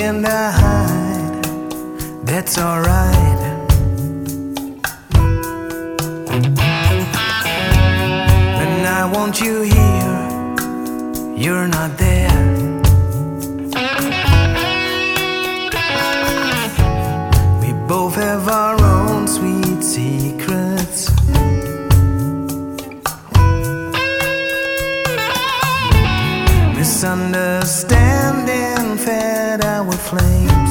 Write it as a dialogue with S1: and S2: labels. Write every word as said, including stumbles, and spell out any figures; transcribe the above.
S1: and I hide, that's alright. When I want you here, you're not there. We both have our own sweet secrets. Misunderstanding fed our flame.